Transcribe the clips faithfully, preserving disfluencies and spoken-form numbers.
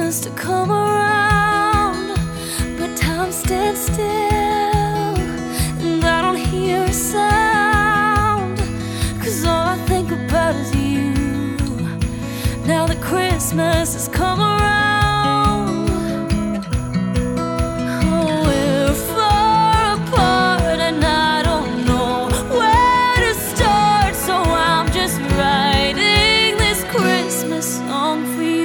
Christmas to come around, but time stands still, and I don't hear a sound, 'cause all I think about is you. Now that Christmas has come around, oh, we're far apart, and I don't know where to start, so I'm just writing this Christmas song for you.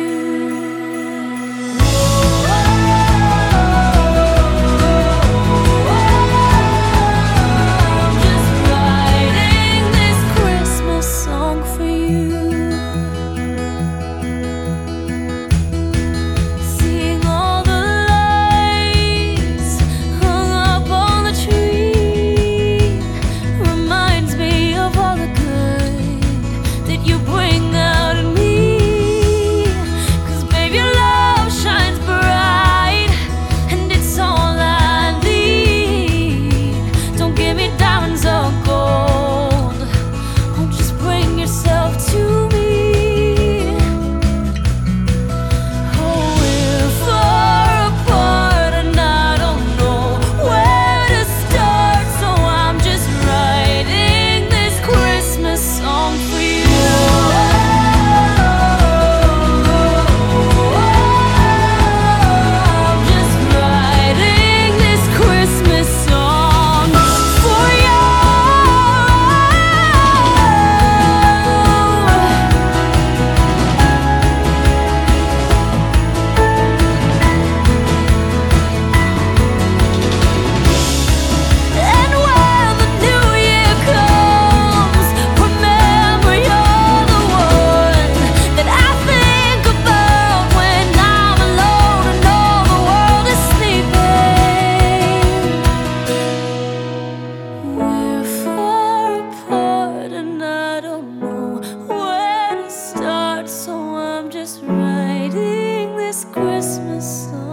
So I'm just writing this Christmas song.